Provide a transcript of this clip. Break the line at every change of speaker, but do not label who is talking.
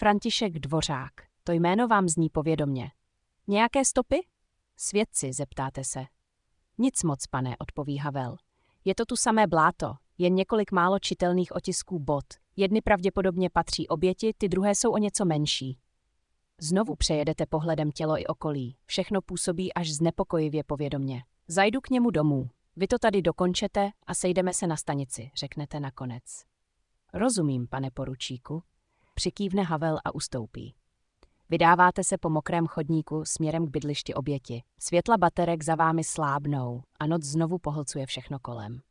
František Dvořák. To jméno vám zní povědomně. Nějaké stopy? Svědci, zeptáte se. Nic moc, pane, odpoví Havel. Je to tu samé bláto, jen několik málo čitelných otisků bot. Jedny pravděpodobně patří oběti, ty druhé jsou o něco menší. Znovu přejedete pohledem tělo i okolí. Všechno působí až znepokojivě povědomně. Zajdu k němu domů. Vy to tady dokončete a sejdeme se na stanici, řeknete nakonec. Rozumím, pane poručíku. Přikývne Havel a ustoupí. Vydáváte se po mokrém chodníku směrem k bydlišti oběti. Světla baterek za vámi slábnou a noc znovu pohlcuje všechno kolem.